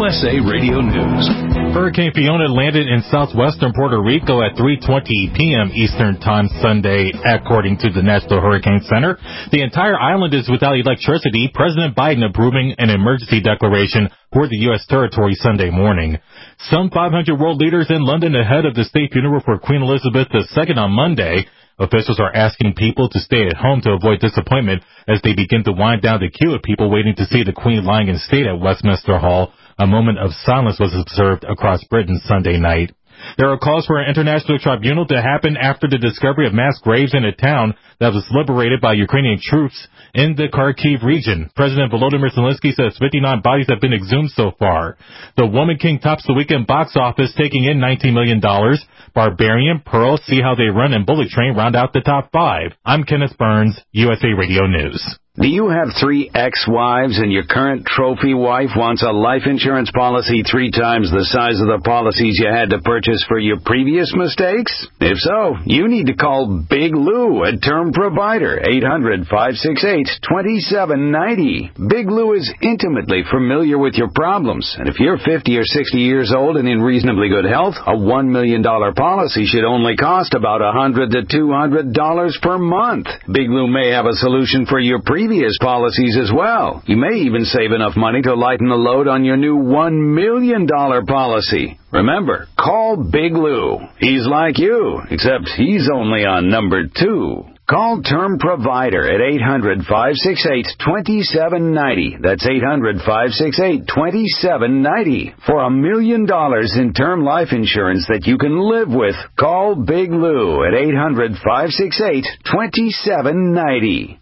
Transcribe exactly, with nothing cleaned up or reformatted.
S A Radio News. Hurricane Fiona landed in southwestern Puerto Rico at three twenty p.m. Eastern Time Sunday, according to the National Hurricane Center. The entire island is without electricity. President Biden approving an emergency declaration for the U S territory Sunday morning. Some five hundred world leaders in London ahead of the state funeral for Queen Elizabeth the Second on Monday. Officials are asking people to stay at home to avoid disappointment as they begin to wind down the queue of people waiting to see the Queen lying in state at Westminster Hall. A moment of silence was observed across Britain Sunday night. There are calls for an international tribunal to happen after the discovery of mass graves in a town that was liberated by Ukrainian troops in the Kharkiv region. President Volodymyr Zelensky says fifty-nine bodies have been exhumed so far. The Woman King tops the weekend box office, taking in nineteen million dollars. Barbarian, Pearl, See How They Run, and Bullet Train round out the top five. I'm Kenneth Burns, U S A Radio News. Do you have three ex-wives and your current trophy wife wants a life insurance policy three times the size of the policies you had to purchase for your previous mistakes? If so, you need to call Big Lou at Term Provider, eight hundred, five six eight, two seven nine zero. Big Lou is intimately familiar with your problems, and if you're fifty or sixty years old and in reasonably good health, a one million dollars policy should only cost about one hundred to two hundred dollars per month. Big Lou may have a solution for your previous policies as well. You may even save enough money to lighten the load on your new one million dollars policy. Remember, call Big Lou. He's like you, except he's only on number two. Call Term Provider at eight hundred, five six eight, two seven nine zero. That's eight hundred, five six eight, two seven nine zero. For a million dollars in term life insurance that you can live with, call Big Lou at eight hundred, five six eight, two seven nine zero.